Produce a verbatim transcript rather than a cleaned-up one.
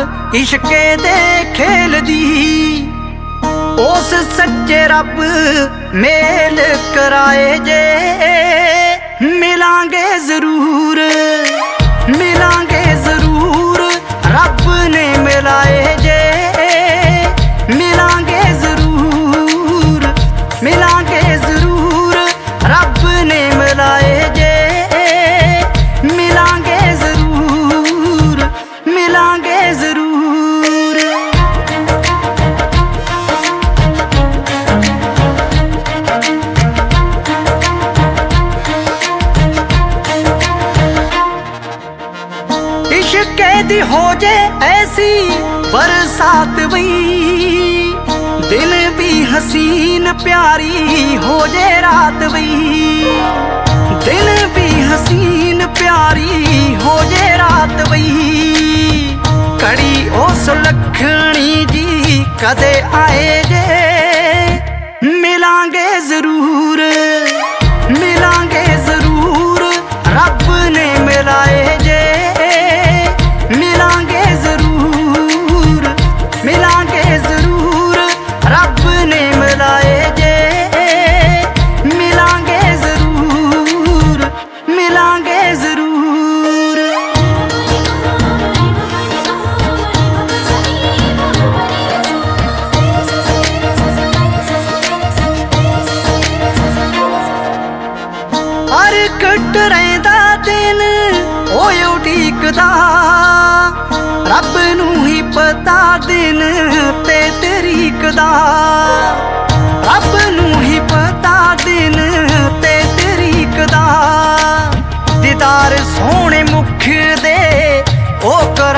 इश्के दे खेल दी। उस सच्चे रब मेल कराए जे मिलांगे जरूर, मिलांगे जरूर रब ने मिलाए जे मिलांगे जरूर, मिलांगे जरूर रब ने मिलाए जे मिलांगे जरूर, मिलांगे जरूर। इश्क़ दी हो जे ऐसी बरसात वही, दिन भी हसीन प्यारी हो जे रात वही, दिन भी हसीन प्यारी हो जे रात वही। कड़ी उस लखनी जी कदे आए जे मिलांगे जरूर, मिलांगे जरूर रब ने मिलाए जे मिलांगे जरूर, मिलांगे जरूर रब ने मिलाए जे मिलांगे जरूर, मिलांगे जरूर। हर कट रहिंदा दिन ओए उडीकदा, रब नू ही पता दिन ते तरीक दा, रब नू ही पता दिन ते तरीक दा। दीदार सोहणे मुख दे ओ कर